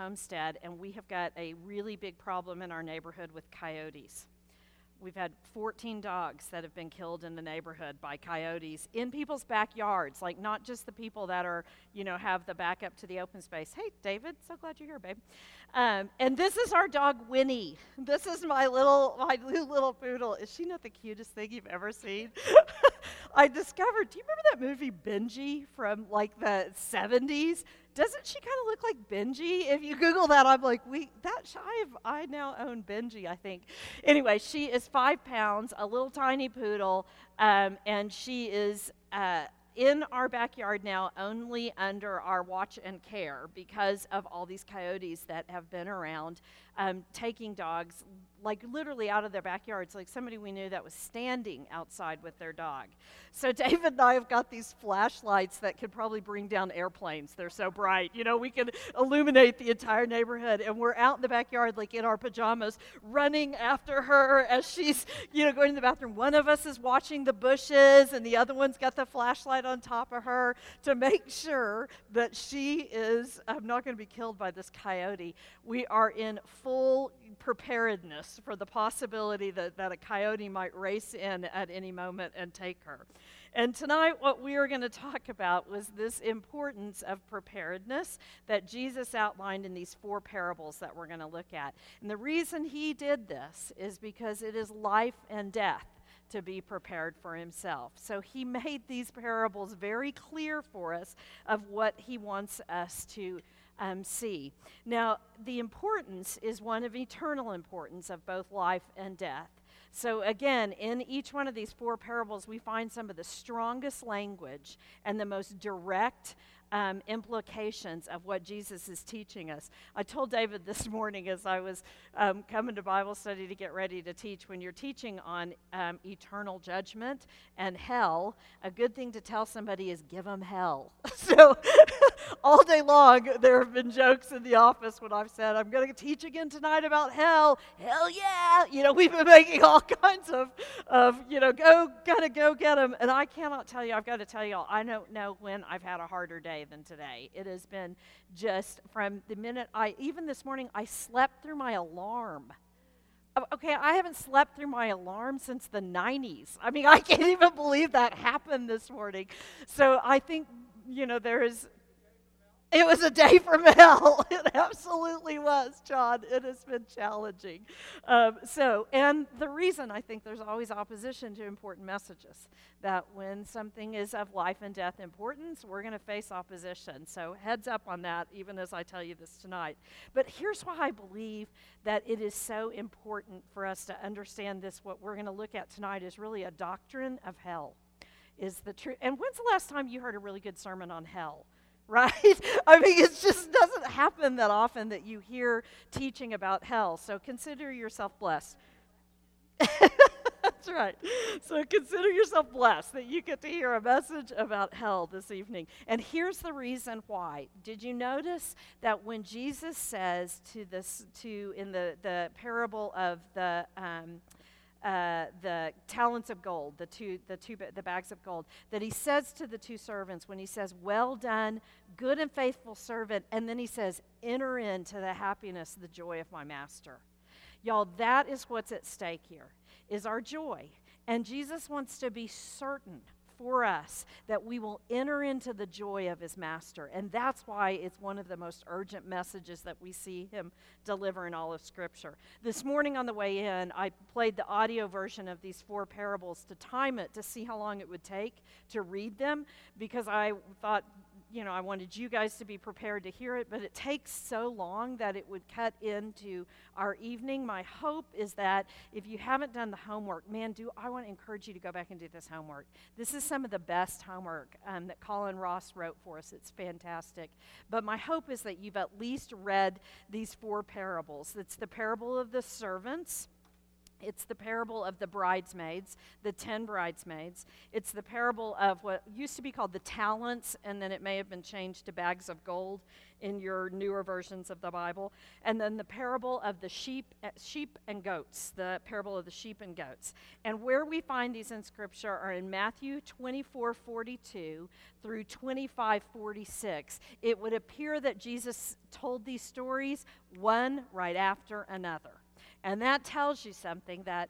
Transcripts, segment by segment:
Homestead, and we have got a really big problem in our neighborhood with coyotes. We've had 14 dogs that have been killed in the neighborhood by coyotes in people's backyards, like not just the people that are, have the back up to the open space. Hey, David, so glad you're here, babe. And this is our dog, Winnie. This is my new little poodle. Is she not the cutest thing you've ever seen? I discovered, do you remember that movie Benji from like the 70s? Doesn't she kind of look like Benji? If you Google that, I'm like, I now own Benji, I think. Anyway, she is 5 pounds, a little tiny poodle, and she is in our backyard now only under our watch and care because of all these coyotes that have been around taking dogs like literally out of their backyards, like somebody we knew that was standing outside with their dog. So David and I have got these flashlights that could probably bring down airplanes. They're so bright. We can illuminate the entire neighborhood, and we're out in the backyard like in our pajamas running after her as she's, going to the bathroom. One of us is watching the bushes, and the other one's got the flashlight on top of her to make sure that she is not going to be killed by this coyote. We are in full preparedness for the possibility that a coyote might race in at any moment and take her. And tonight what we are going to talk about was this importance of preparedness that Jesus outlined in these 4 parables that we're going to look at. And the reason he did this is because it is life and death to be prepared for himself. So he made these parables very clear for us of what he wants us to see. Now, the importance is one of eternal importance of both life and death. So again, in each one of these 4 parables, we find some of the strongest language and the most direct implications of what Jesus is teaching us. I told David this morning as I was coming to Bible study to get ready to teach, when you're teaching on eternal judgment and hell, a good thing to tell somebody is give them hell. So all day long, there have been jokes in the office when I've said, I'm going to teach again tonight about hell. Hell yeah! We've been making all kinds of go get them. And I cannot tell you, I've got to tell you all, I don't know when I've had a harder day than today. It has been just from the minute even this morning, I slept through my alarm. Okay, I haven't slept through my alarm since the 90s. I mean, I can't even believe that happened this morning. So I think, it was a day from hell. It absolutely was, John. It has been challenging. And the reason I think there's always opposition to important messages, that when something is of life and death importance, we're going to face opposition. So heads up on that, even as I tell you this tonight. But here's why I believe that it is so important for us to understand this. What we're going to look at tonight is really a doctrine of hell, is the truth. And when's the last time you heard a really good sermon on hell? Right? I mean, it just doesn't happen that often that you hear teaching about hell. So consider yourself blessed. That's right. So consider yourself blessed that you get to hear a message about hell this evening. And here's the reason why. Did you notice that when Jesus says in the parable of the talents of gold, the bags of gold, that he says to the 2 servants, when he says, well done, good and faithful servant, and then he says, enter into the happiness, the joy of my master. Y'all, that is what's at stake here, is our joy. And Jesus wants to be certain for us that we will enter into the joy of his master. And that's why it's one of the most urgent messages that we see him deliver in all of Scripture. This morning on the way in, I played the audio version of these 4 parables to time it to see how long it would take to read them, because I thought, I wanted you guys to be prepared to hear it, but it takes so long that it would cut into our evening. My hope is that if you haven't done the homework, I want to encourage you to go back and do this homework. This is some of the best homework that Colin Ross wrote for us. It's fantastic. But my hope is that you've at least read these 4 parables. It's the parable of the servants, It's the parable of the bridesmaids, the 10 bridesmaids. It's the parable of what used to be called the talents, and then it may have been changed to bags of gold in your newer versions of the Bible. And then the parable of the sheep and goats, the parable of the sheep and goats. And where we find these in Scripture are in Matthew 24:42 through 25:46. It would appear that Jesus told these stories one right after another. And that tells you something, that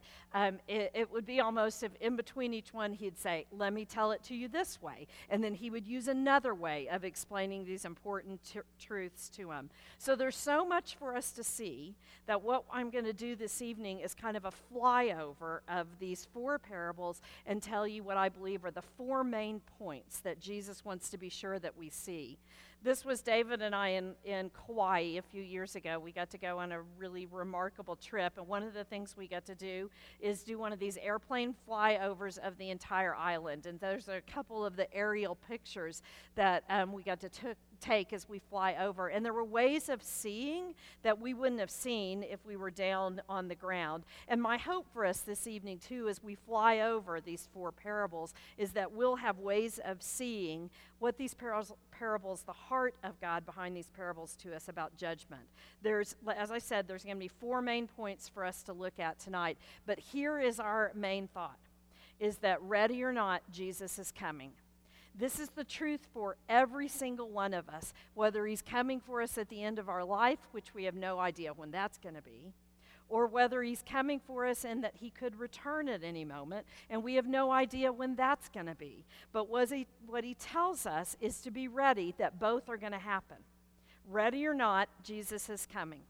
it would be almost if in between each one he'd say, let me tell it to you this way. And then he would use another way of explaining these important truths to them. So there's so much for us to see that what I'm going to do this evening is kind of a flyover of these 4 parables and tell you what I believe are the 4 main points that Jesus wants to be sure that we see. This was David and I in Kauai a few years ago. We got to go on a really remarkable trip, and one of the things we got to do is do one of these airplane flyovers of the entire island. And there's a couple of the aerial pictures that we got to take as we fly over. And there were ways of seeing that we wouldn't have seen if we were down on the ground. And my hope for us this evening, too, as we fly over these 4 parables, is that we'll have ways of seeing what these parables, the heart of God behind these parables to us about judgment. There's, as I said, there's going to be 4 main points for us to look at tonight. But here is our main thought, is that ready or not, Jesus is coming. This is the truth for every single one of us, whether he's coming for us at the end of our life, which we have no idea when that's going to be, or whether he's coming for us and that he could return at any moment, and we have no idea when that's going to be. But what he tells us is to be ready, that both are going to happen. Ready or not, Jesus is coming.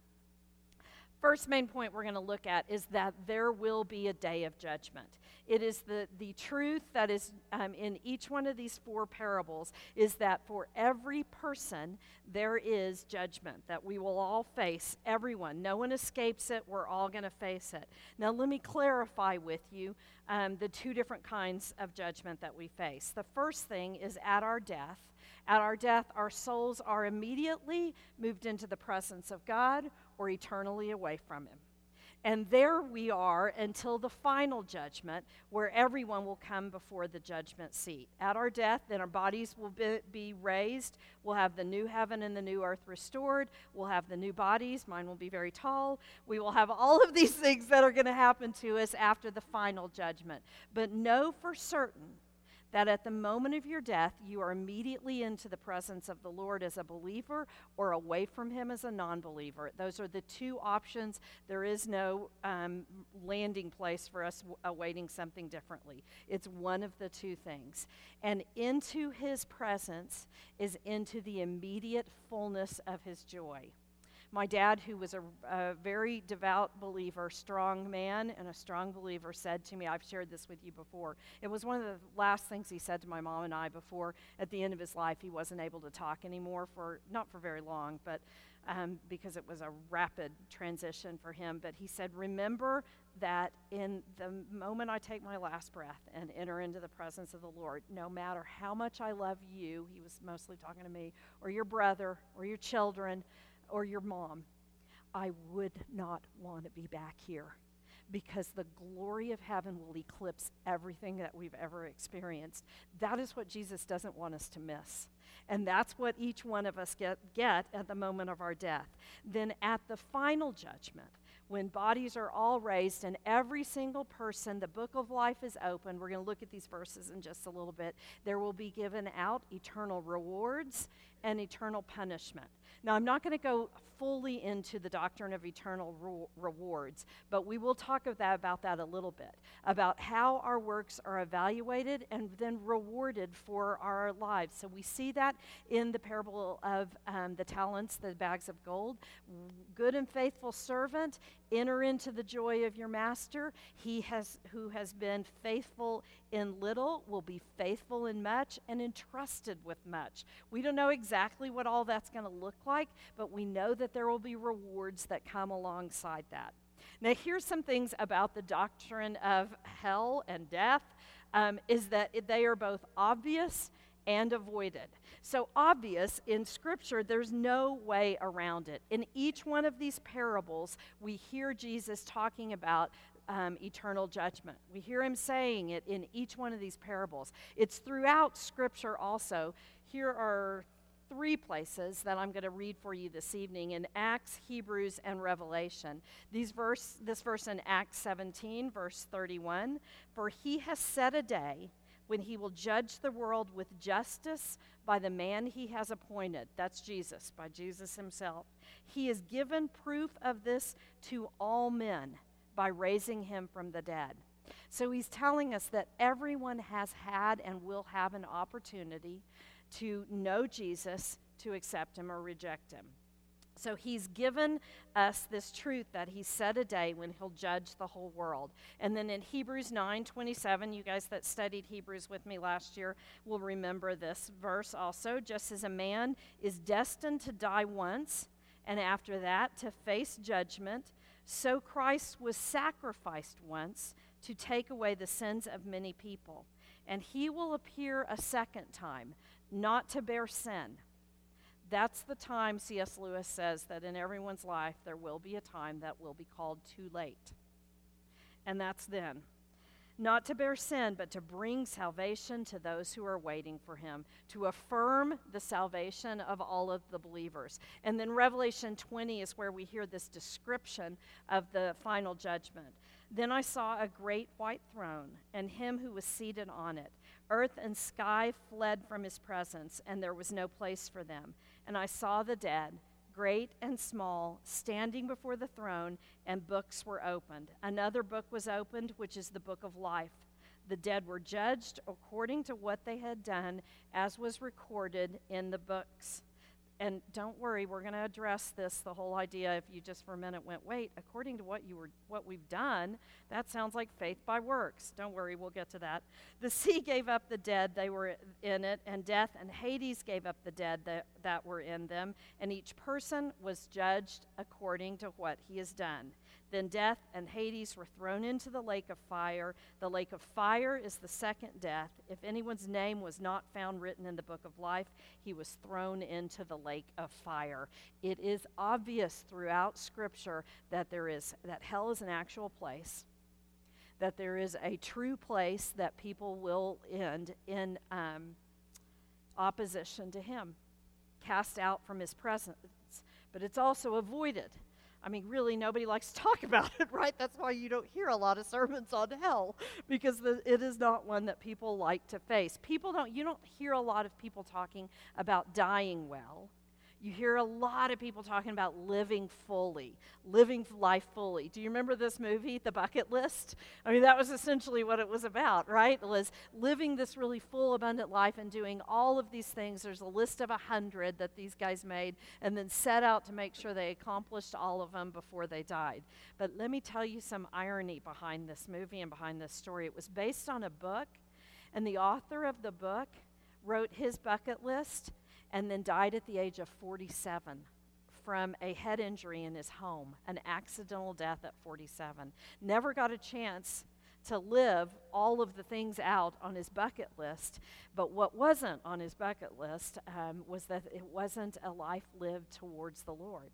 First main point we're going to look at is that there will be a day of judgment. It is the truth that is in each one of these 4 parables, is that for every person there is judgment, that we will all face, everyone. No one escapes it. We're all going to face it. Now let me clarify with you the 2 different kinds of judgment that we face. The first thing is at our death. At our death, our souls are immediately moved into the presence of God or eternally away from him. And there we are until the final judgment, where everyone will come before the judgment seat. At our death, then our bodies will be raised. We'll have the new heaven and the new earth restored. We'll have the new bodies. Mine will be very tall. We will have all of these things that are going to happen to us after the final judgment. But know for certain that at the moment of your death, you are immediately into the presence of the Lord as a believer or away from him as a non-believer. Those are the 2 options. There is no landing place for us awaiting something differently. It's one of the 2 things. And into his presence is into the immediate fullness of his joy. My dad, who was a very devout believer, strong man and a strong believer, said to me, I've shared this with you before, it was one of the last things he said to my mom and I before, at the end of his life, he wasn't able to talk anymore, not for very long, but because it was a rapid transition for him. But he said, remember that in the moment I take my last breath and enter into the presence of the Lord, no matter how much I love you, he was mostly talking to me, or your brother, or your children, or your mom, I would not want to be back here, because the glory of heaven will eclipse everything that we've ever experienced. That is what Jesus doesn't want us to miss. And that's what each one of us get at the moment of our death. Then at the final judgment, when bodies are all raised and every single person, the book of life is open. We're going to look at these verses in just a little bit. There will be given out eternal rewards and eternal punishment. Now, I'm not going to go fully into the doctrine of eternal rewards, but we will talk about that a little bit, about how our works are evaluated and then rewarded for our lives. So we see that in the parable of the talents, the bags of gold. Good and faithful servant, enter into the joy of your master. Who has been faithful in little will be faithful in much and entrusted with much. We don't know exactly what all that's going to look like, but we know that there will be rewards that come alongside that. Now, here's some things about the doctrine of hell and death, is that they are both obvious and avoided. So obvious in Scripture, there's no way around it. In each one of these parables, we hear Jesus talking about eternal judgment. We hear him saying it in each one of these parables. It's throughout Scripture also. Here are 3 places that I'm going to read for you this evening in Acts, Hebrews, and Revelation. This verse in Acts 17, verse 31, "For he has set a day when he will judge the world with justice by the man he has appointed." That's Jesus, by Jesus himself. "He has given proof of this to all men by raising him from the dead." So he's telling us that everyone has had and will have an opportunity to know Jesus, to accept him or reject him. So he's given us this truth that he set a day when he'll judge the whole world. And then in Hebrews 9:27, you guys that studied Hebrews with me last year will remember this verse also. "Just as a man is destined to die once, and after that to face judgment, so Christ was sacrificed once to take away the sins of many people. And he will appear a second time, not to bear sin." That's the time, C.S. Lewis says, that in everyone's life there will be a time that will be called too late. And that's then. "Not to bear sin, but to bring salvation to those who are waiting for him," to affirm the salvation of all of the believers. And then Revelation 20 is where we hear this description of the final judgment. "Then I saw a great white throne, and him who was seated on it. Earth and sky fled from his presence, and there was no place for them. And I saw the dead, great and small, standing before the throne, and books were opened. Another book was opened, which is the book of life. The dead were judged according to what they had done, as was recorded in the books." And don't worry, we're going to address this, the whole idea, if you just for a minute went, wait, according to what we've done, that sounds like faith by works. Don't worry, we'll get to that. "The sea gave up the dead, they were in it, and death and Hades gave up the dead that were in them, and each person was judged according to what he has done. Then death and Hades were thrown into the lake of fire. The lake of fire is the second death. If anyone's name was not found written in the book of life, he was thrown into the lake of fire." It is obvious throughout Scripture that hell is an actual place, that there is a true place that people will end in opposition to him, cast out from his presence. But it's also avoided. I mean, really, nobody likes to talk about it, right? That's why you don't hear a lot of sermons on hell, because it is not one that people like to face. You don't hear a lot of people talking about dying well. You hear a lot of people talking about living life fully. Do you remember this movie, The Bucket List? I mean, that was essentially what it was about, right? It was living this really full, abundant life and doing all of these things. There's a list of 100 that these guys made and then set out to make sure they accomplished all of them before they died. But let me tell you some irony behind this movie and behind this story. It was based on a book, and the author of the book wrote his bucket list and then died at the age of 47 from a head injury in his home, an accidental death at 47. Never got a chance to live all of the things out on his bucket list, but what wasn't on his bucket list was that it wasn't a life lived towards the Lord.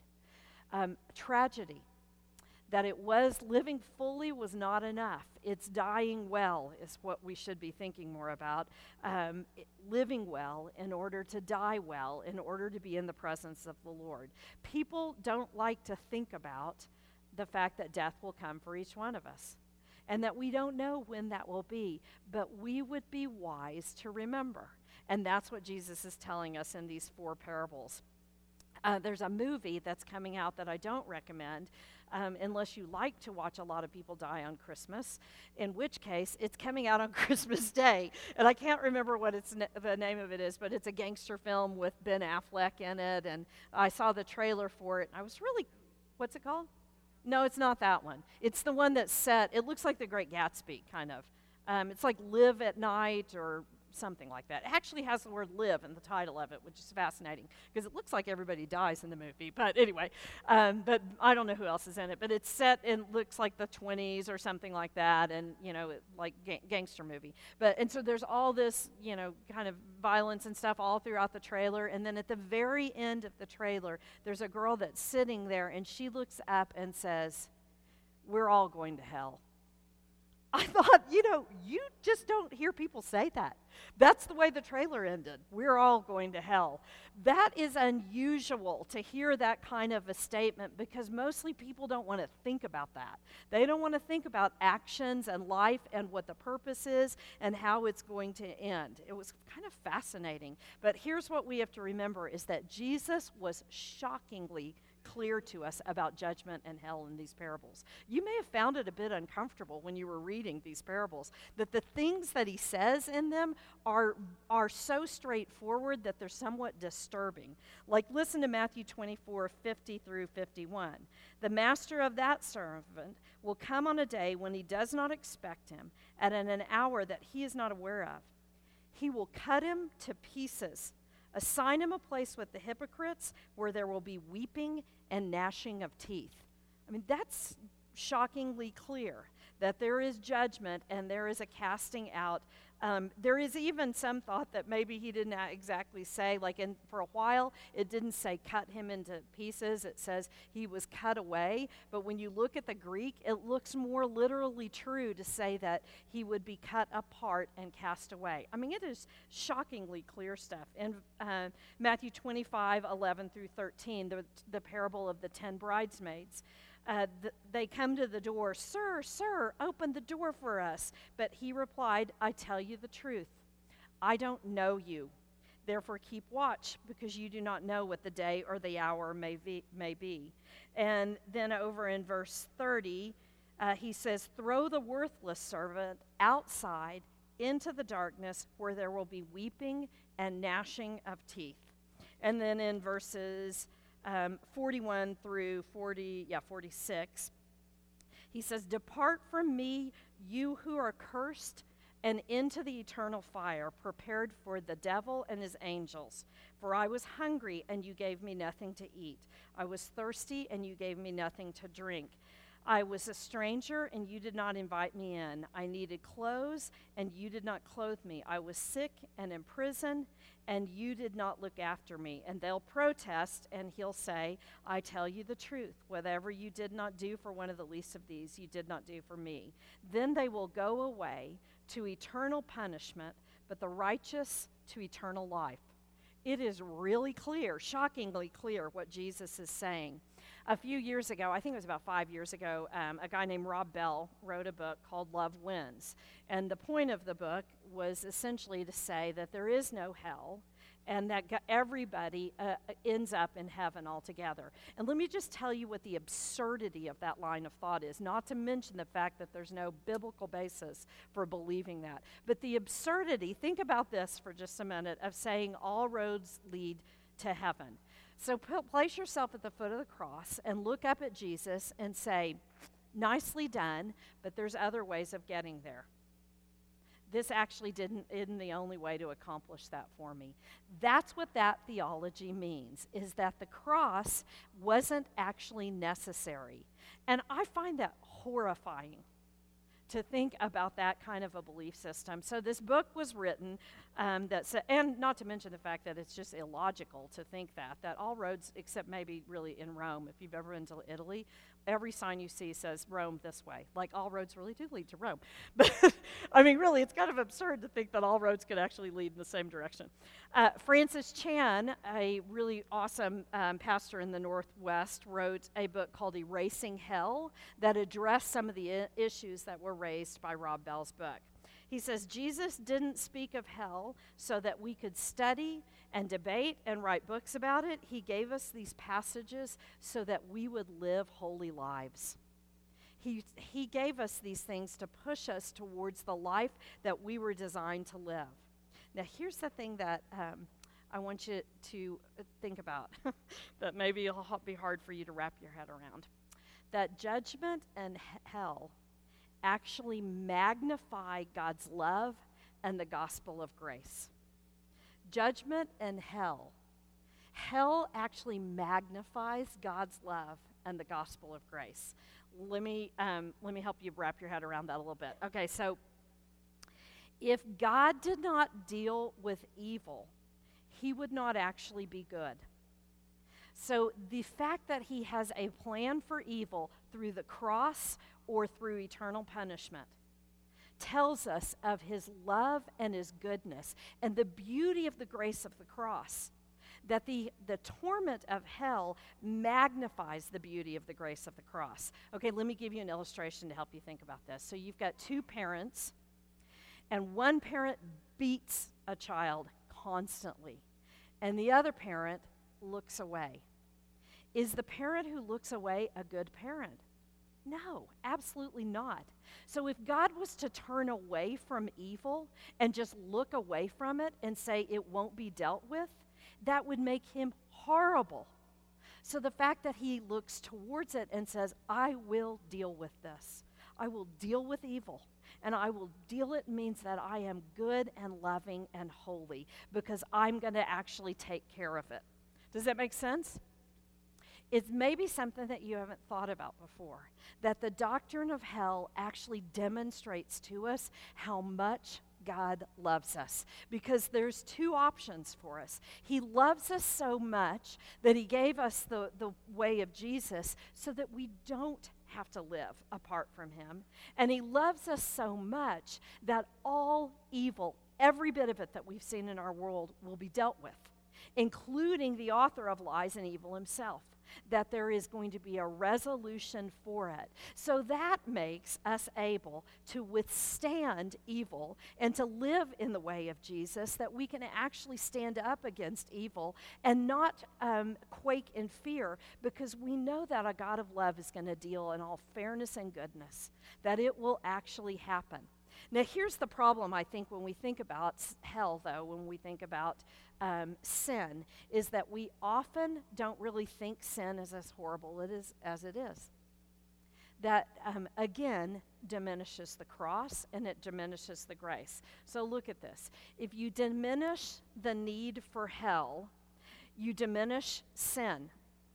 Tragedy. That it was living fully was not enough. It's dying well is what we should be thinking more about. Living well in order to die well, in order to be in the presence of the Lord. People don't like to think about the fact that death will come for each one of us, and that we don't know when that will be, but we would be wise to remember. And that's what Jesus is telling us in these 4 parables. There's a movie that's coming out that I don't recommend unless you like to watch a lot of people die on Christmas, in which case it's coming out on Christmas Day. And I can't remember what the name of it is, but it's a gangster film with Ben Affleck in it. And I saw the trailer for it. I was really, what's it called? No, it's not that one. It's the one that's set, it looks like The Great Gatsby, kind of. It's like Live at Night or something like that. It actually has the word live in the title of it, which is fascinating because it looks like everybody dies in the movie. But anyway, but I don't know who else is in it. But it's set in, looks like the 20s or something like that, and, like gangster movie. And so there's all this, kind of violence and stuff all throughout the trailer. And then at the very end of the trailer, there's a girl that's sitting there, and she looks up and says, "We're all going to hell." I thought, you just don't hear people say that. That's the way the trailer ended. We're all going to hell. That is unusual to hear that kind of a statement because mostly people don't want to think about that. They don't want to think about actions and life and what the purpose is and how it's going to end. It was kind of fascinating. But here's what we have to remember is that Jesus was shockingly clear to us about judgment and hell in these parables. You may have found it a bit uncomfortable when you were reading these parables, that the things that he says in them are so straightforward that they're somewhat disturbing. Like listen to Matthew 24:50 through 51. The master of that servant will come on a day when he does not expect him, and at an hour that he is not aware of. He will cut him to pieces. Assign him a place with the hypocrites where there will be weeping and gnashing of teeth. I mean, that's shockingly clear that there is judgment and there is a casting out. There is even some thought that maybe he didn't exactly say, for a while, it didn't say cut him into pieces. It says he was cut away. But when you look at the Greek, it looks more literally true to say that he would be cut apart and cast away. I mean, it is shockingly clear stuff. In Matthew 25:11 through 13, the parable of the 10 bridesmaids, they come to the door, "Sir, sir, open the door for us." But he replied, "I tell you the truth. I don't know you. Therefore keep watch, because you do not know what the day or the hour may be." And then over in verse 30, he says, "Throw the worthless servant outside into the darkness where there will be weeping and gnashing of teeth." And then in verses 41 through 46, he says, "Depart from me, you who are cursed, and into the eternal fire, prepared for the devil and his angels. For I was hungry, and you gave me nothing to eat. I was thirsty, and you gave me nothing to drink. I was a stranger, and you did not invite me in. I needed clothes, and you did not clothe me. I was sick and in prison, and you did not look after me." And they'll protest, and he'll say, "I tell you the truth. Whatever you did not do for one of the least of these, you did not do for me." Then they will go away to eternal punishment, but the righteous to eternal life. It is really clear, shockingly clear, what Jesus is saying. A few years ago, I think it was about 5 years ago, a guy named Rob Bell wrote a book called Love Wins. And the point of the book was essentially to say that there is no hell and that everybody ends up in heaven altogether. And let me just tell you what the absurdity of that line of thought is, not to mention the fact that there's no biblical basis for believing that. But the absurdity, think about this for just a minute, of saying all roads lead to heaven. So place yourself at the foot of the cross and look up at Jesus and say, "Nicely done, but there's other ways of getting there. This actually isn't the only way to accomplish that for me." That's what that theology means, is that the cross wasn't actually necessary. And I find that horrifying to think about that kind of a belief system. So this book was written, and not to mention the fact that it's just illogical to think that all roads, except maybe really in Rome, if you've ever been to Italy, every sign you see says Rome this way. Like all roads really do lead to Rome. But I mean, really, it's kind of absurd to think that all roads could actually lead in the same direction. Francis Chan, a really awesome pastor in the Northwest, wrote a book called Erasing Hell that addressed some of the issues that were raised by Rob Bell's book. He says, "Jesus didn't speak of hell so that we could study and debate and write books about it. He gave us these passages so that we would live holy lives. He gave us these things to push us towards the life that we were designed to live." Now, here's the thing that I want you to think about that maybe it'll be hard for you to wrap your head around. That judgment and hell actually magnify God's love and the gospel of grace. Judgment and hell. Hell actually magnifies God's love and the gospel of grace. Let me help you wrap your head around that a little bit. Okay, so if God did not deal with evil, he would not actually be good. So the fact that he has a plan for evil through the cross or through eternal punishment tells us of his love and his goodness and the beauty of the grace of the cross. That the torment of hell magnifies the beauty of the grace of the cross. Okay, let me give you an illustration to help you think about this. So you've got two parents, and one parent beats a child constantly, and the other parent looks away. Is the parent who looks away a good parent? No, absolutely not. So if God was to turn away from evil and just look away from it and say it won't be dealt with, that would make him horrible. So the fact that he looks towards it and says, I will deal with this. I will deal with evil. And I will deal it means that I am good and loving and holy because I'm going to actually take care of it. Does that make sense? It's maybe something that you haven't thought about before, that the doctrine of hell actually demonstrates to us how much God loves us, because there's two options for us. He loves us so much that he gave us the way of Jesus so that we don't have to live apart from him. And he loves us so much that all evil, every bit of it that we've seen in our world, will be dealt with, including the author of lies and evil himself. That there is going to be a resolution for it. So that makes us able to withstand evil and to live in the way of Jesus, that we can actually stand up against evil and not quake in fear, because we know that a God of love is going to deal in all fairness and goodness, that it will actually happen. Now, here's the problem, I think, when we think about hell, though, when we think about sin, is that we often don't really think sin is as horrible as it is. That, again, diminishes the cross and it diminishes the grace. So look at this. If you diminish the need for hell, you diminish sin.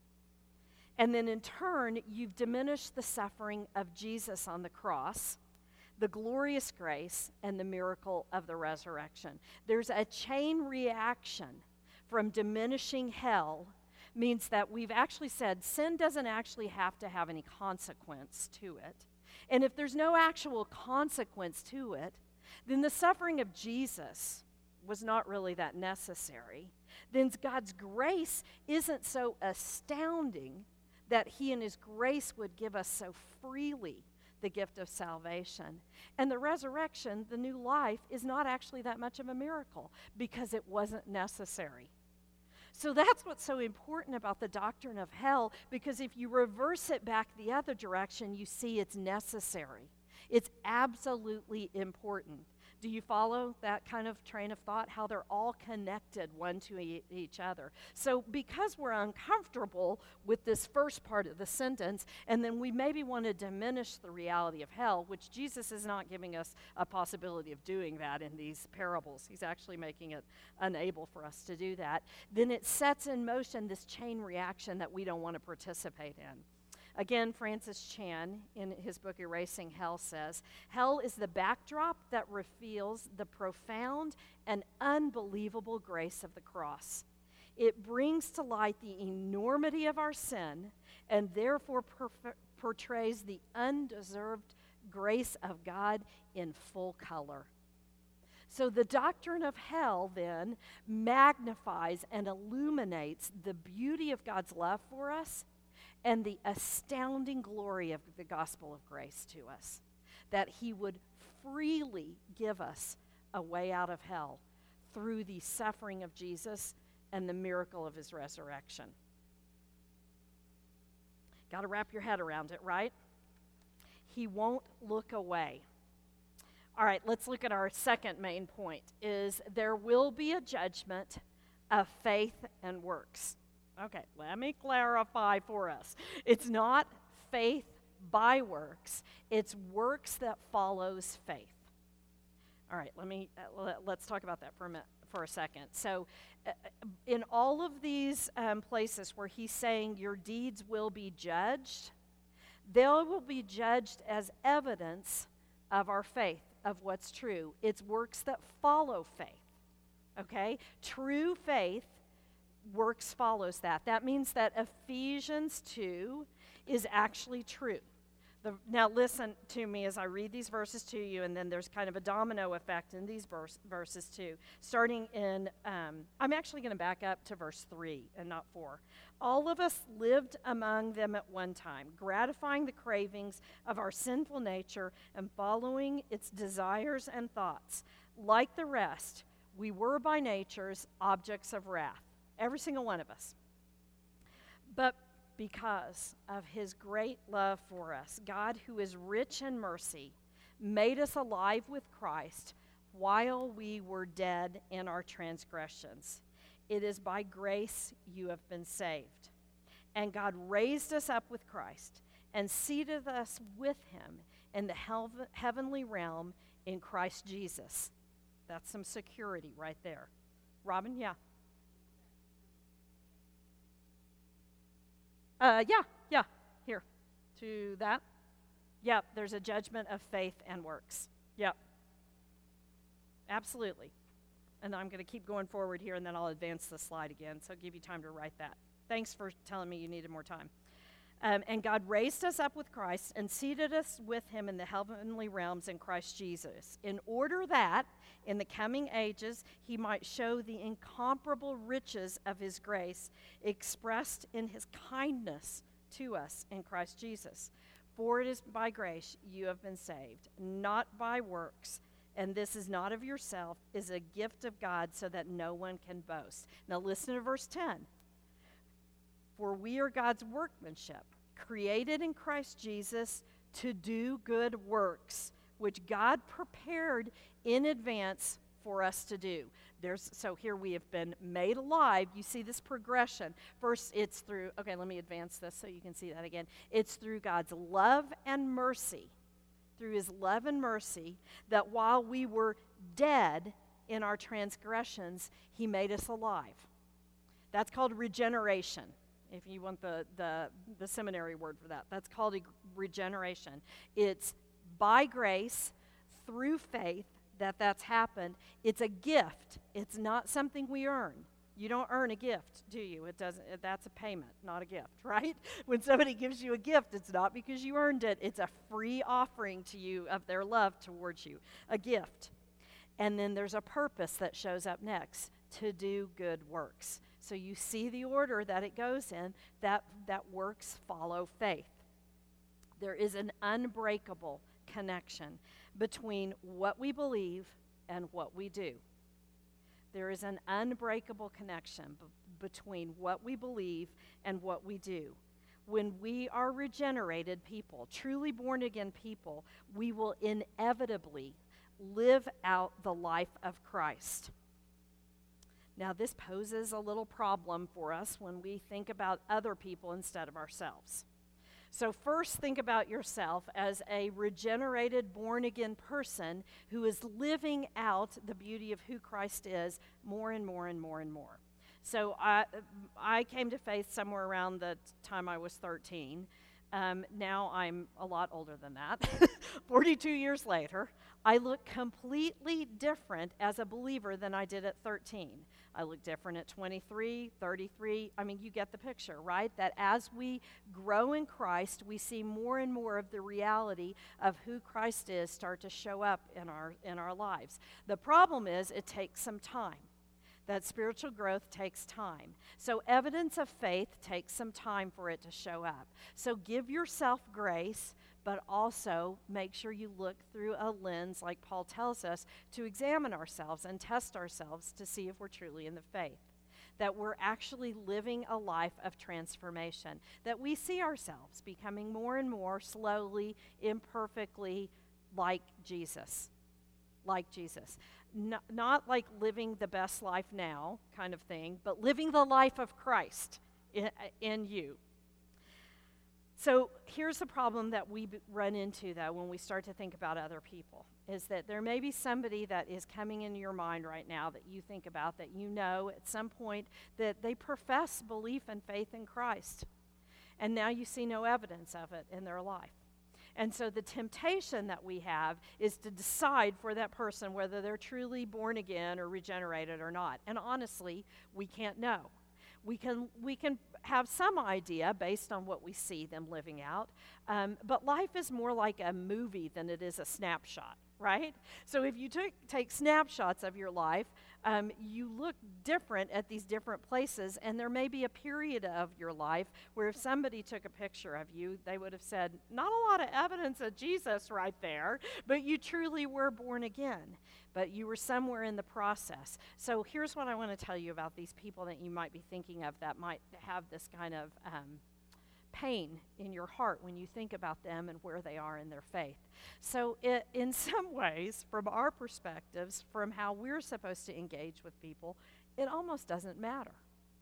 And then in turn, you've diminished the suffering of Jesus on the cross, the glorious grace, and the miracle of the resurrection. There's a chain reaction from diminishing hell, means that we've actually said sin doesn't actually have to have any consequence to it. And if there's no actual consequence to it, then the suffering of Jesus was not really that necessary. Then God's grace isn't so astounding that he in his grace would give us so freely the gift of salvation. And the resurrection, the new life, is not actually that much of a miracle because it wasn't necessary. So that's what's so important about the doctrine of hell, because if you reverse it back the other direction, you see it's necessary. It's absolutely important. Do you follow that kind of train of thought? How they're all connected one to each other. So because we're uncomfortable with this first part of the sentence, and then we maybe want to diminish the reality of hell, which Jesus is not giving us a possibility of doing that in these parables. He's actually making it unable for us to do that. Then it sets in motion this chain reaction that we don't want to participate in. Again, Francis Chan, in his book Erasing Hell, says, hell is the backdrop that reveals the profound and unbelievable grace of the cross. It brings to light the enormity of our sin and therefore portrays the undeserved grace of God in full color. So the doctrine of hell then magnifies and illuminates the beauty of God's love for us and the astounding glory of the gospel of grace to us, that he would freely give us a way out of hell through the suffering of Jesus and the miracle of his resurrection. Got to wrap your head around it, right? He won't look away. All right, let's look at our second main point, is there will be a judgment of faith and works. Okay, let me clarify for us. It's not faith by works. It's works that follows faith. All right, let's talk about that for a second. So in all of these places where he's saying your deeds will be judged, they will be judged as evidence of our faith, of what's true. It's works that follow faith, okay? True faith, works follows that. That means that Ephesians 2 is actually true. Now listen to me as I read these verses to you, and then there's kind of a domino effect in these verses too. Starting in, I'm actually going to back up to verse 3 and not 4. All of us lived among them at one time, gratifying the cravings of our sinful nature and following its desires and thoughts. Like the rest, we were by natures objects of wrath, every single one of us. But because of his great love for us, God, who is rich in mercy, made us alive with Christ while we were dead in our transgressions. It is by grace you have been saved. And God raised us up with Christ and seated us with him in the heavenly realm in Christ Jesus. That's some security right there. Robin, yeah. Yeah, here, to that. Yep, there's a judgment of faith and works. Yep, absolutely. And I'm going to keep going forward here, and then I'll advance the slide again, so I'll give you time to write that. Thanks for telling me you needed more time. And God raised us up with Christ and seated us with him in the heavenly realms in Christ Jesus, in order that in the coming ages he might show the incomparable riches of his grace expressed in his kindness to us in Christ Jesus. For it is by grace you have been saved, not by works, and this is not of yourself, is a gift of God, so that no one can boast. Now listen to verse 10. For we are God's workmanship, created in Christ Jesus to do good works, which God prepared in advance for us to do. So here we have been made alive. You see this progression. First, it's through, okay, let me advance this so you can see that again. It's through God's love and mercy, through his love and mercy, that while we were dead in our transgressions, he made us alive. That's called regeneration. If you want the seminary word for that. That's called regeneration. It's by grace, through faith, that's happened. It's a gift. It's not something we earn. You don't earn a gift, do you? It doesn't. That's a payment, not a gift, right? When somebody gives you a gift, it's not because you earned it. It's a free offering to you of their love towards you, a gift. And then there's a purpose that shows up next, to do good works. So you see the order that it goes in, that works follow faith. There is an unbreakable connection between what we believe and what we do. There is an unbreakable connection between what we believe and what we do. When we are regenerated people, truly born again people, we will inevitably live out the life of Christ. Now, this poses a little problem for us when we think about other people instead of ourselves. So first, think about yourself as a regenerated, born-again person who is living out the beauty of who Christ is more and more and more and more. So I came to faith somewhere around the time I was 13. Now I'm a lot older than that. 42 years later, I look completely different as a believer than I did at 13. I look different at 23, 33. I mean, you get the picture, right? That as we grow in Christ, we see more and more of the reality of who Christ is start to show up in our lives. The problem is it takes some time. That spiritual growth takes time. So evidence of faith takes some time for it to show up. So give yourself grace, but also make sure you look through a lens, like Paul tells us, to examine ourselves and test ourselves to see if we're truly in the faith. That we're actually living a life of transformation. That we see ourselves becoming more and more slowly, imperfectly like Jesus. Like Jesus. Not like living the best life now kind of thing, but living the life of Christ in you. So here's the problem that we run into, though, when we start to think about other people, is that there may be somebody that is coming into your mind right now that you think about, that you know at some point that they profess belief and faith in Christ, and now you see no evidence of it in their life. And so the temptation that we have is to decide for that person whether they're truly born again or regenerated or not. And honestly, we can't know. We can have some idea based on what we see them living out. But life is more like a movie than it is a snapshot, right? So if you take snapshots of your life, you look different at these different places, and there may be a period of your life where if somebody took a picture of you, they would have said, not a lot of evidence of Jesus right there, but you truly were born again. But you were somewhere in the process. So here's what I want to tell you about these people that you might be thinking of that might have this kind of pain in your heart when you think about them and where they are in their faith. So in some ways, from our perspectives, from how we're supposed to engage with people, it almost doesn't matter.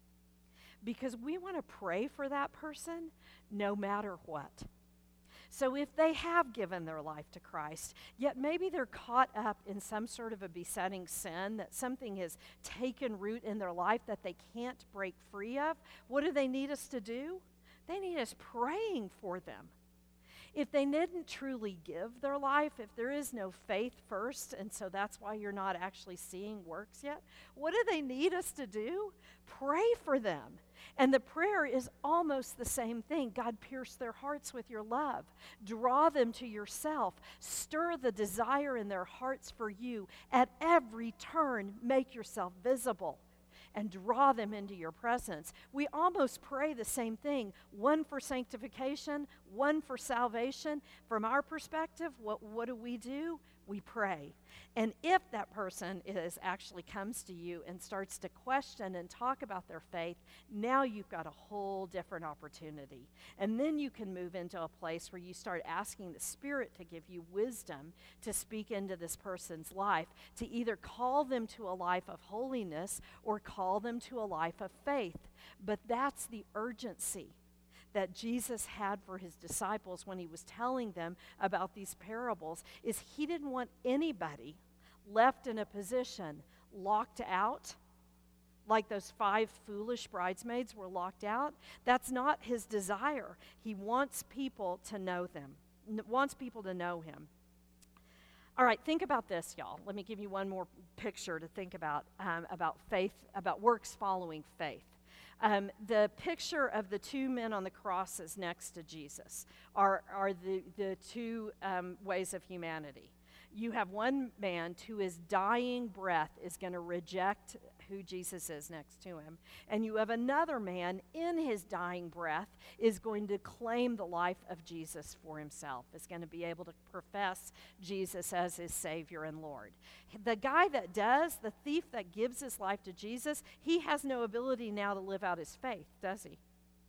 Because we want to pray for that person no matter what. So if they have given their life to Christ, yet maybe they're caught up in some sort of a besetting sin, that something has taken root in their life that they can't break free of, what do they need us to do? They need us praying for them. If they didn't truly give their life, if there is no faith first, and so that's why you're not actually seeing works yet, what do they need us to do? Pray for them. And the prayer is almost the same thing. God, pierce their hearts with your love. Draw them to yourself. Stir the desire in their hearts for you. At every turn, make yourself visible and draw them into your presence. We almost pray the same thing. One for sanctification, one for salvation. From our perspective, what do? We pray. And if that person actually comes to you and starts to question and talk about their faith, now you've got a whole different opportunity. And then you can move into a place where you start asking the Spirit to give you wisdom to speak into this person's life, to either call them to a life of holiness or call them to a life of faith. But that's the urgency that Jesus had for his disciples when he was telling them about these parables, is he didn't want anybody left in a position locked out, like those 5 foolish bridesmaids were locked out. That's not his desire. He wants people to know them, wants people to know him. All right, think about this, y'all. Let me give you one more picture to think about faith, about works following faith. The picture of the 2 men on the crosses next to Jesus are the 2 ways of humanity. You have one man to his dying breath is going to reject who Jesus is next to him. And you have another man in his dying breath is going to claim the life of Jesus for himself, is going to be able to profess Jesus as his Savior and Lord. The guy that does, the thief that gives his life to Jesus, he has no ability now to live out his faith, does he?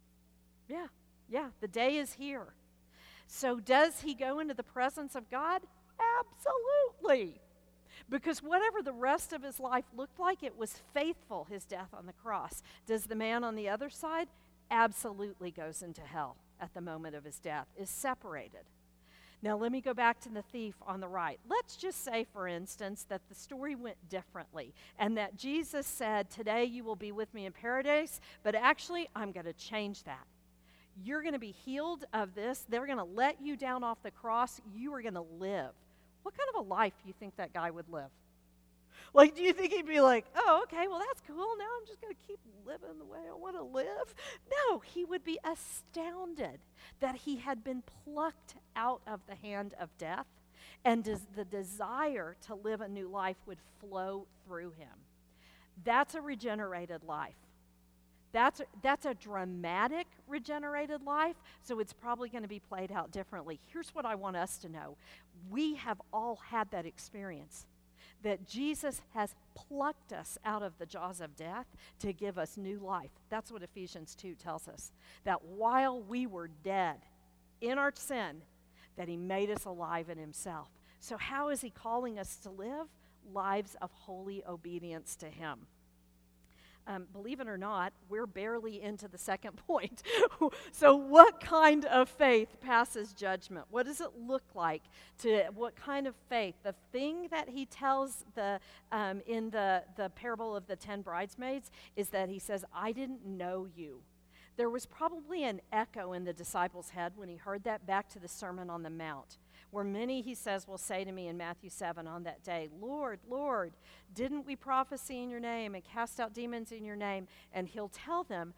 Yeah, the day is here. So does he go into the presence of God? Absolutely. Because whatever the rest of his life looked like, it was faithful, his death on the cross. Does the man on the other side? Absolutely goes into hell at the moment of his death, is separated. Now let me go back to the thief on the right. Let's just say, for instance, that the story went differently and that Jesus said, today you will be with me in paradise, but actually I'm going to change that. You're going to be healed of this. They're going to let you down off the cross. You are going to live. What kind of a life do you think that guy would live? Like, do you think he'd be like, oh, okay, well, that's cool. Now I'm just going to keep living the way I want to live? No, he would be astounded that he had been plucked out of the hand of death, and the desire to live a new life would flow through him. That's a regenerated life. That's a dramatic regenerated life, so it's probably going to be played out differently. Here's what I want us to know. We have all had that experience, that Jesus has plucked us out of the jaws of death to give us new life. That's what Ephesians 2 tells us, that while we were dead in our sin, that he made us alive in himself. So how is he calling us to live? Lives of holy obedience to him. Believe it or not, we're barely into the second point. So what kind of faith passes judgment? What does it look like? What kind of faith? The thing that he tells in the parable of the 10 bridesmaids is that he says, I didn't know you. There was probably an echo in the disciples' head when he heard that, back to the Sermon on the Mount, where many, he says, will say to me in Matthew 7 on that day, Lord, Lord, didn't we prophesy in your name and cast out demons in your name? And he'll tell them,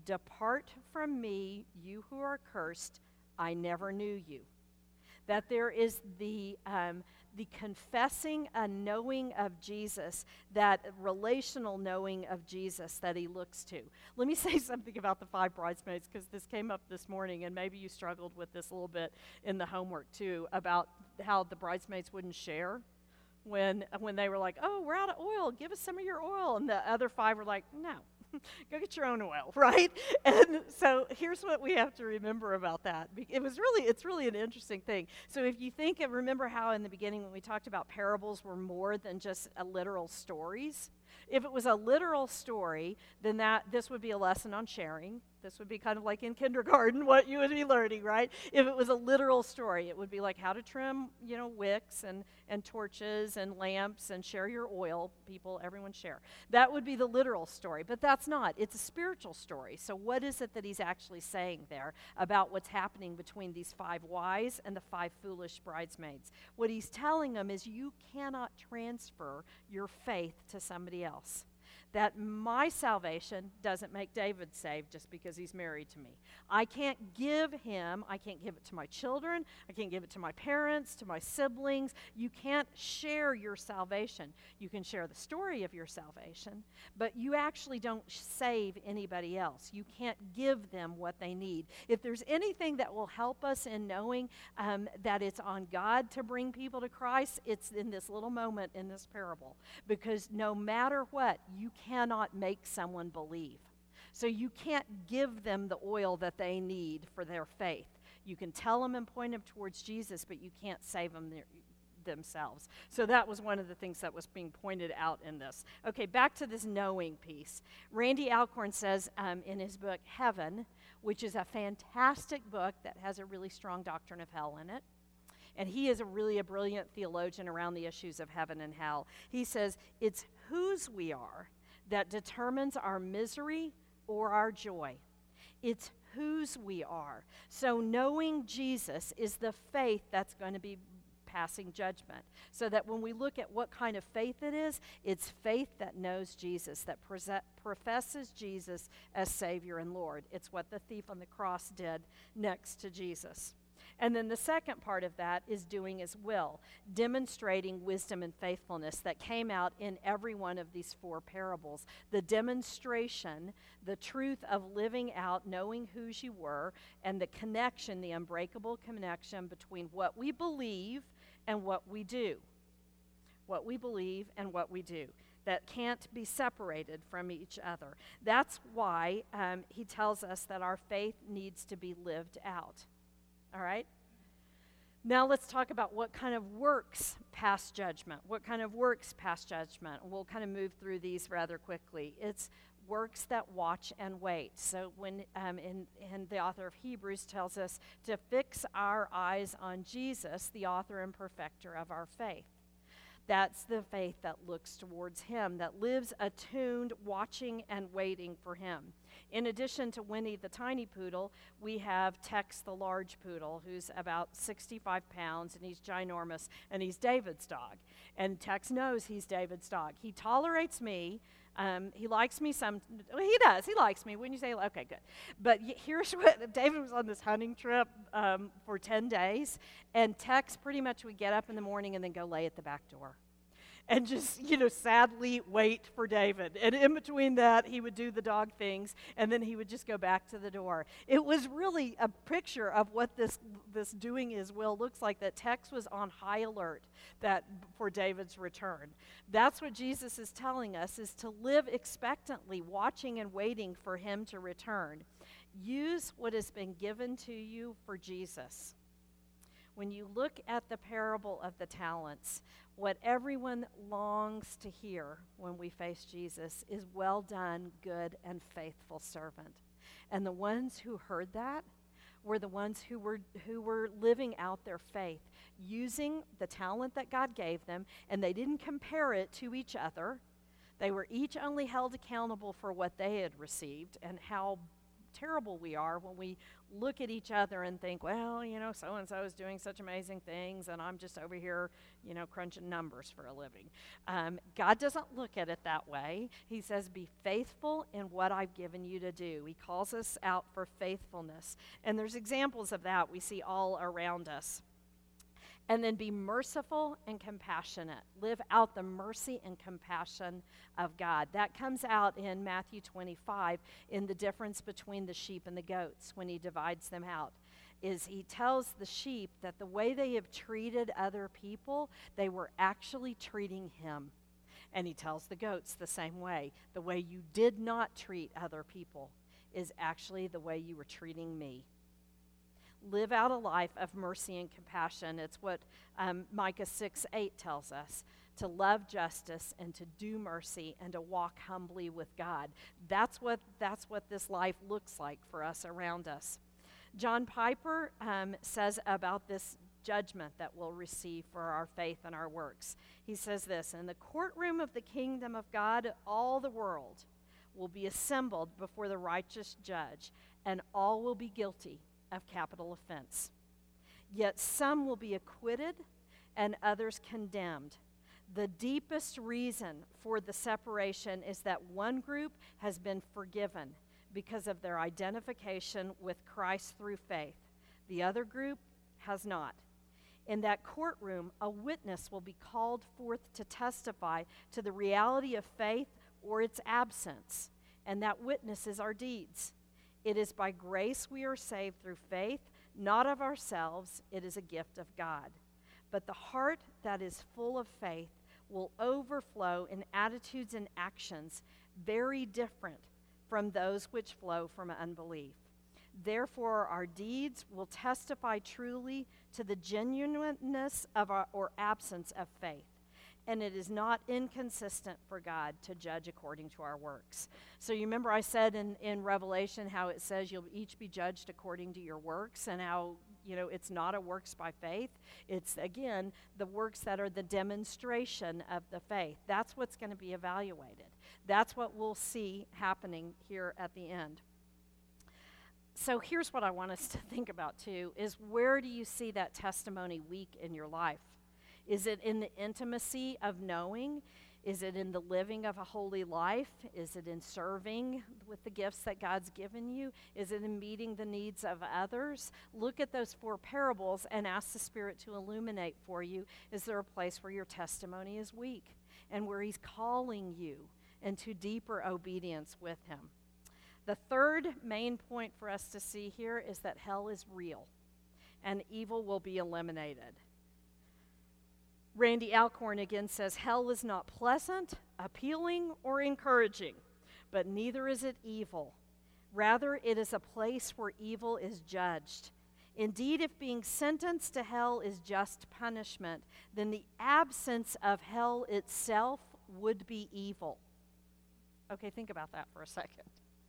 "Depart from me, you who are cursed, I never knew you." That there is the confessing and knowing of Jesus, that relational knowing of Jesus that he looks to. Let me say something about the 5 bridesmaids, because this came up this morning, and maybe you struggled with this a little bit in the homework too, about how the bridesmaids wouldn't share when they were like, "Oh, we're out of oil, give us some of your oil," and the other 5 were like, "No. Go get your own oil," right? And so here's what we have to remember about that. It's really an interesting thing. So if you think and remember how in the beginning when we talked about parables were more than just literal stories. If it was a literal story, then this would be a lesson on sharing. This would be kind of like in kindergarten, what you would be learning, right? If it was a literal story, it would be like how to trim, wicks and torches and lamps and share your oil. People, everyone share. That would be the literal story, but that's not. It's a spiritual story. So what is it that he's actually saying there about what's happening between these 5 wise and the 5 foolish bridesmaids? What he's telling them is you cannot transfer your faith to somebody else. That my salvation doesn't make David saved just because he's married to me. I can't give it to my children, I can't give it to my parents, to my siblings. You can't share your salvation. You can share the story of your salvation, but you actually don't save anybody else. You can't give them what they need. If there's anything that will help us in knowing that it's on God to bring people to Christ, it's in this little moment in this parable. Because no matter what, you cannot make someone believe. So you can't give them the oil that they need for their faith. You can tell them and point them towards Jesus, but you can't save them themselves. So that was one of the things that was being pointed out in this. Okay, back to this knowing piece. Randy Alcorn says in his book, Heaven, which is a fantastic book that has a really strong doctrine of hell in it, and he is a brilliant theologian around the issues of heaven and hell. He says, it's whose we are that determines our misery or our joy. It's whose we are. So knowing Jesus is the faith that's going to be passing judgment. So that when we look at what kind of faith it is, it's faith that knows Jesus, that professes Jesus as Savior and Lord. It's what the thief on the cross did next to Jesus. And then the second part of that is doing his will, demonstrating wisdom and faithfulness that came out in every one of these 4 parables. The demonstration, the truth of living out, knowing whose you were, and the connection, the unbreakable connection between what we believe and what we do. What we believe and what we do. That can't be separated from each other. That's why he tells us that our faith needs to be lived out. All right? Now let's talk about what kind of works pass judgment. What kind of works pass judgment? We'll kind of move through these rather quickly. It's works that watch and wait. So when and the author of Hebrews tells us to fix our eyes on Jesus, the author and perfecter of our faith. That's the faith that looks towards him, that lives attuned, watching and waiting for him. In addition to Winnie the tiny poodle, we have Tex the large poodle, who's about 65 pounds, and he's ginormous, and he's David's dog. And Tex knows he's David's dog. He tolerates me. He likes me he does. He likes me. When you say, okay, good. But here's what, David was on this hunting trip for 10 days, and Tex pretty much would get up in the morning and then go lay at the back door. And just, sadly wait for David. And in between that, he would do the dog things, and then he would just go back to the door. It was really a picture of what this doing his will looks like, that Tex was on high alert for David's return. That's what Jesus is telling us, is to live expectantly, watching and waiting for him to return. Use what has been given to you for Jesus. When you look at the parable of the talents, what everyone longs to hear when we face Jesus is, well done, good and faithful servant. And the ones who heard that were the ones who were living out their faith, using the talent that God gave them, and they didn't compare it to each other. They were each only held accountable for what they had received and how terrible we are when we look at each other and think, well, so-and-so is doing such amazing things, and I'm just over here, crunching numbers for a living. God doesn't look at it that way. He says, be faithful in what I've given you to do. He calls us out for faithfulness. And there's examples of that we see all around us. And then be merciful and compassionate. Live out the mercy and compassion of God. That comes out in Matthew 25 in the difference between the sheep and the goats when he divides them out. Is he tells the sheep that the way they have treated other people, they were actually treating him. And he tells the goats the same way. The way you did not treat other people is actually the way you were treating me. Live out a life of mercy and compassion. It's what Micah 6:8 tells us, to love justice and to do mercy and to walk humbly with God. That's what this life looks like for us around us. John Piper says about this judgment that we'll receive for our faith and our works. He says this, in the courtroom of the kingdom of God, all the world will be assembled before the righteous judge, and all will be guilty of capital offense. Yet some will be acquitted and others condemned. The deepest reason for the separation is that one group has been forgiven because of their identification with Christ through faith. The other group has not. In that courtroom, a witness will be called forth to testify to the reality of faith or its absence, and that witness is our deeds. It is by grace we are saved through faith, not of ourselves. It is a gift of God. But the heart that is full of faith will overflow in attitudes and actions very different from those which flow from unbelief. Therefore, our deeds will testify truly to the genuineness of our or absence of faith. And it is not inconsistent for God to judge according to our works. So you remember I said in Revelation how it says you'll each be judged according to your works, and how, it's not a works by faith. It's, again, the works that are the demonstration of the faith. That's what's going to be evaluated. That's what we'll see happening here at the end. So here's what I want us to think about, too, is where do you see that testimony weak in your life? Is it in the intimacy of knowing? Is it in the living of a holy life? Is it in serving with the gifts that God's given you? Is it in meeting the needs of others? Look at those 4 parables and ask the Spirit to illuminate for you. Is there a place where your testimony is weak and where He's calling you into deeper obedience with Him? The third main point for us to see here is that hell is real and evil will be eliminated. Randy Alcorn again says, hell is not pleasant, appealing, or encouraging, but neither is it evil. Rather, it is a place where evil is judged. Indeed, if being sentenced to hell is just punishment, then the absence of hell itself would be evil. Okay, think about that for a second.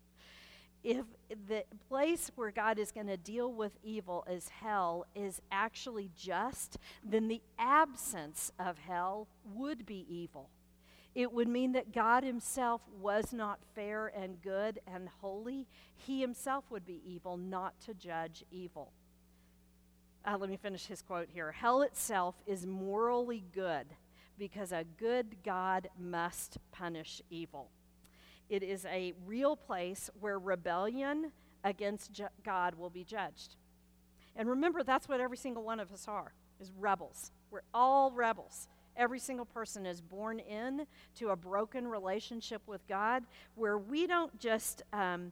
If the place where God is going to deal with evil as hell is actually just, then the absence of hell would be evil. It would mean that God Himself was not fair and good and holy. He Himself would be evil, not to judge evil. Let me finish his quote here. Hell itself is morally good because a good God must punish evil. It is a real place where rebellion against God will be judged. And remember, that's what every single one of us are, is rebels. We're all rebels. Every single person is born in to a broken relationship with God where we don't just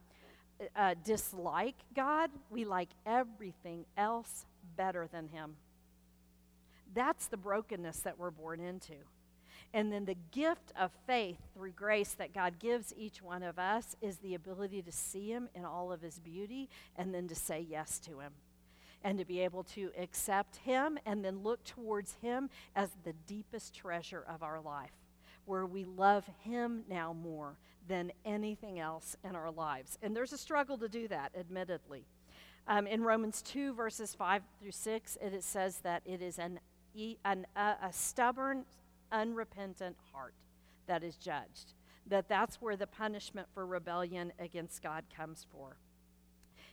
dislike God, we like everything else better than Him. That's the brokenness that we're born into. And then the gift of faith through grace that God gives each one of us is the ability to see Him in all of His beauty and then to say yes to Him. And to be able to accept Him and then look towards Him as the deepest treasure of our life, where we love Him now more than anything else in our lives. And there's a struggle to do that, admittedly. In Romans 2, verses 5 through 6, it says that it is a stubborn, unrepentant heart that is judged. That's where the punishment for rebellion against God comes for.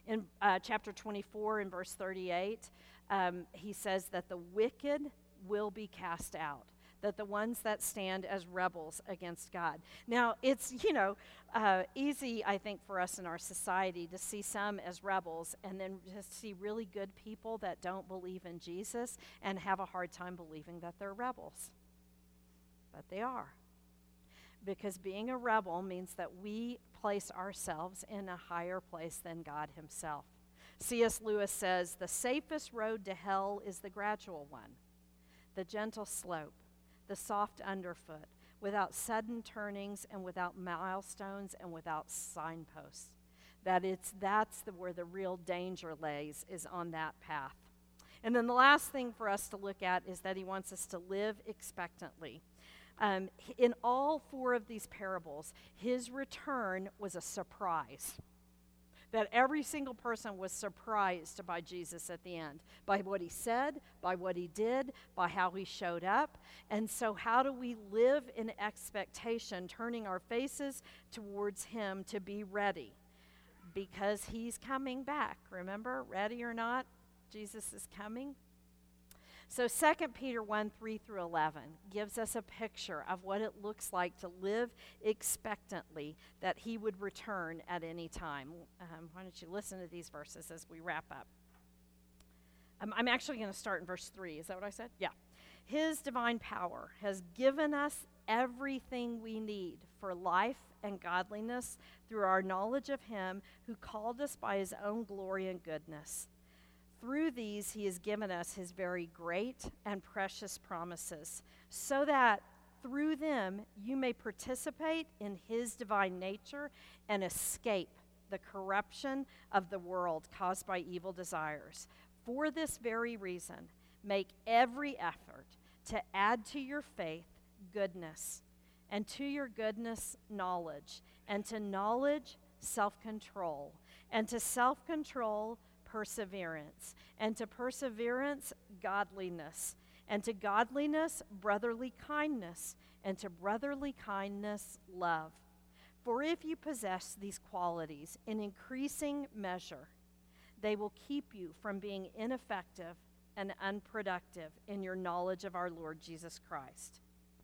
In chapter 24, in verse 38, he says that the wicked will be cast out, that the ones that stand as rebels against God. Now, it's, easy, I think, for us in our society to see some as rebels and then just see really good people that don't believe in Jesus and have a hard time believing that they're rebels. But they are. Because being a rebel means that we place ourselves in a higher place than God himself. C.S. Lewis says, "The safest road to hell is the gradual one, the gentle slope, the soft underfoot, without sudden turnings and without milestones and without signposts." That's where the real danger lays, is on that path. And then the last thing for us to look at is that he wants us to live expectantly. In all four of these parables, his return was a surprise. That every single person was surprised by Jesus at the end, by what he said, by what he did, by how he showed up. And so how do we live in expectation, turning our faces towards him to be ready? Because he's coming back. Remember, ready or not, Jesus is coming. So 2 Peter 1, 3 through 11 gives us a picture of what it looks like to live expectantly, that he would return at any time. Why don't you listen to these verses as we wrap up? I'm actually going to start in verse 3. Is that what I said? Yeah. His divine power has given us everything we need for life and godliness through our knowledge of him who called us by his own glory and goodness. Through these, he has given us his very great and precious promises, so that through them you may participate in his divine nature and escape the corruption of the world caused by evil desires. For this very reason, make every effort to add to your faith goodness, and to your goodness knowledge, and to knowledge self-control, and to self-control perseverance, and to perseverance godliness, and to godliness brotherly kindness, and to brotherly kindness love. For if you possess these qualities in increasing measure, they will keep you from being ineffective and unproductive in your knowledge of our Lord Jesus Christ.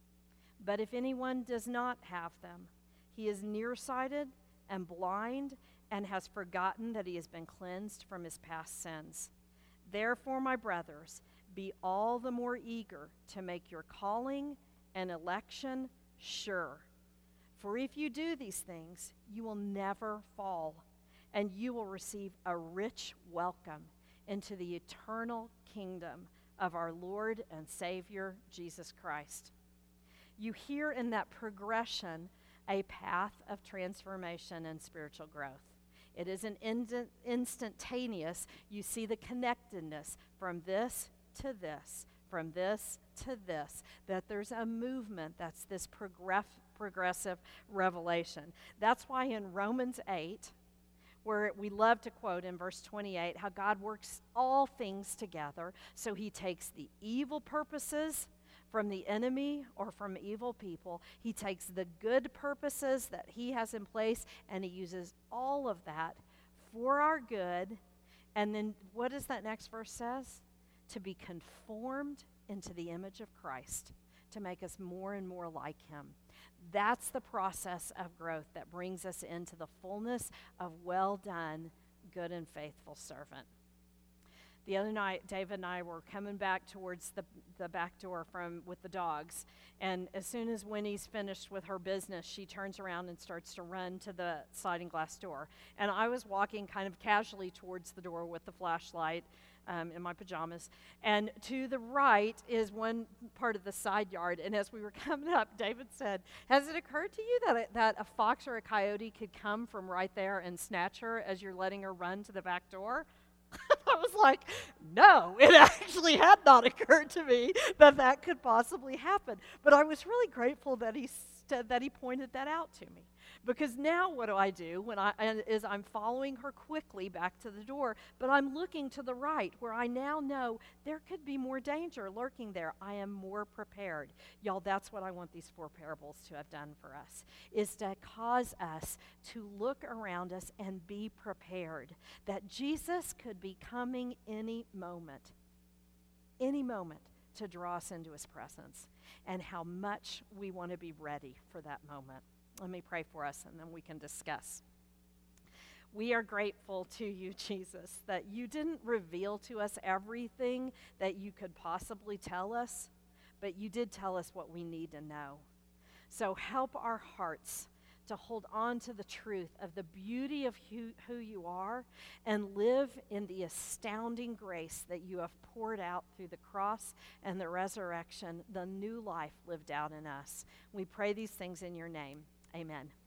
But if anyone does not have them, he is nearsighted and blind, and has forgotten that he has been cleansed from his past sins. Therefore, my brothers, be all the more eager to make your calling and election sure. For if you do these things, you will never fall, and you will receive a rich welcome into the eternal kingdom of our Lord and Savior, Jesus Christ. You hear in that progression a path of transformation and spiritual growth. It isn't instantaneous. You see the connectedness from this to this, from this to this, that there's a movement that's this progressive revelation. That's why in Romans 8, where we love to quote in verse 28, how God works all things together, so he takes the evil purposes from the enemy or from evil people. He takes the good purposes that he has in place, and he uses all of that for our good. And then what does that next verse says? To be conformed into the image of Christ, to make us more and more like him. That's the process of growth that brings us into the fullness of well done, good and faithful servant. The other night, David and I were coming back towards the back door with the dogs, and as soon as Winnie's finished with her business, she turns around and starts to run to the sliding glass door. And I was walking kind of casually towards the door with the flashlight in my pajamas, and to the right is one part of the side yard, and as we were coming up, David said, "Has it occurred to you that a fox or a coyote could come from right there and snatch her as you're letting her run to the back door?" I was like, no, it actually had not occurred to me that could possibly happen. But I was really grateful that he pointed that out to me, Because now what do I do is I'm following her quickly back to the door, but I'm looking to the right where I now know there could be more danger lurking there. I am more prepared. Y'all, that's what I want these 4 parables to have done for us, is to cause us to look around us and be prepared that Jesus could be coming any moment to draw us into his presence, and how much we want to be ready for that moment. Let me pray for us, and then we can discuss. We are grateful to you, Jesus, that you didn't reveal to us everything that you could possibly tell us, but you did tell us what we need to know. So help our hearts to hold on to the truth of the beauty of who you are, and live in the astounding grace that you have poured out through the cross and the resurrection, the new life lived out in us. We pray these things in your name. Amen.